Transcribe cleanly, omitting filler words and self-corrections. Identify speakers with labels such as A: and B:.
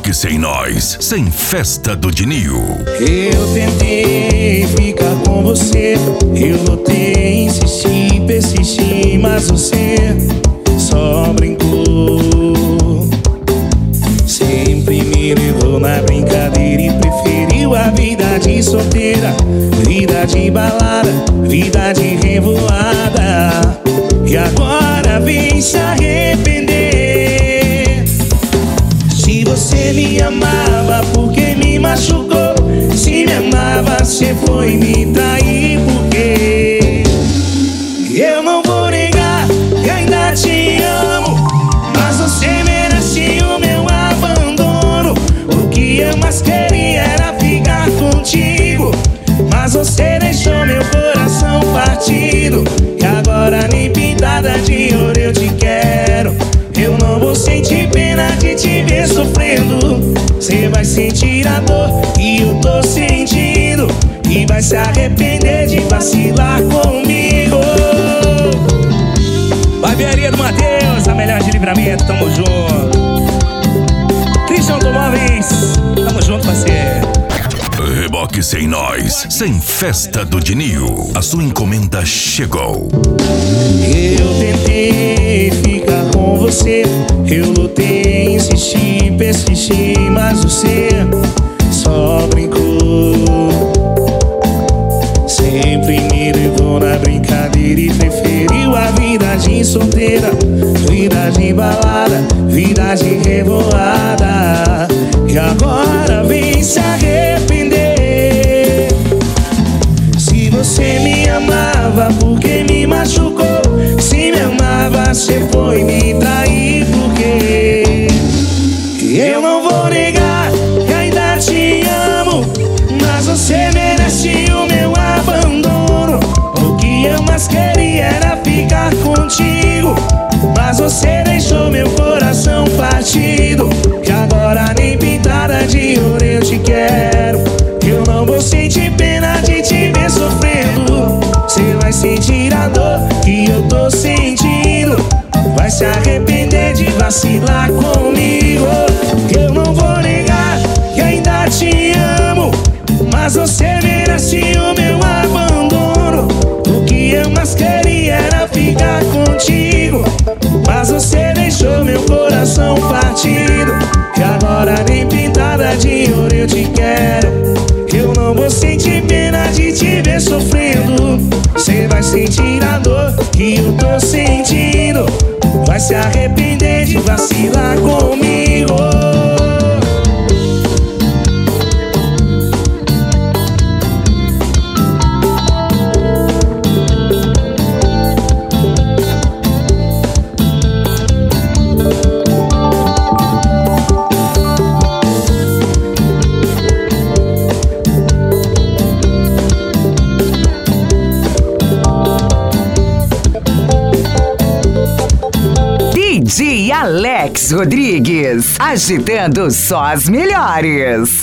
A: Reboque Sem Nós, sem festa do Dinil.
B: Eu tentei ficar com você, eu lutei, insisti, persisti, mas você só brincou. Sempre me levou na brincadeira e preferiu a vida de solteira, vida de balada, vida de revoada. E agora vem se arrepender. Se você me amava, por que me machucou? Se me amava, você foi me trair, por quê? Eu não vou negar que ainda te amo, mas você merece o meu abandono. O que eu mais queria era ficar contigo, mas você deixou meu coração partido. E agora nem pintada de ouro eu te quero. Eu não vou sentir pena de te ver sofrendo. Você vai sentir a dor que eu tô sentindo e vai se arrepender de vacilar comigo. Barbearia do Matheus, a melhor de Livramento, tamo junto. Christian Automóveis, tamo junto, parceiro.
A: Reboque Sem Nós, sem festa do Dinil. A sua encomenda chegou.
B: Eu tentei ficar com você, eu lutei, insisti, persisti, mas você só brincou. Sempre me levou na brincadeira e preferiu a vida de solteira, vida de balada, vida de revoada. E agora vem se arrepender. Se você me amava, por que me machucou? Se me amava, você foi me trair, por quê? Eu não vou negar que ainda te amo, mas você merece o meu abandono. O que eu mais queria era ficar contigo, mas você deixou meu coração partido. Que agora nem pintada de ouro eu te quero. Eu não vou sentir pena de te ver sofrendo. Você vai sentir a dor que eu tô sentindo, vai se arrepender de vacilar comigo. Eu não vou negar que ainda te amo, mas você merece o meu abandono. O que eu mais queria era ficar contigo, mas você deixou meu coração partido. E agora nem pintada de ouro eu te quero. Eu não vou sentir pena de te ver sofrendo. Você vai sentir a dor que eu tô sentindo, vai se arrepender de vacilar comigo.
C: DJ Alex Rodrigues, agitando só as melhores.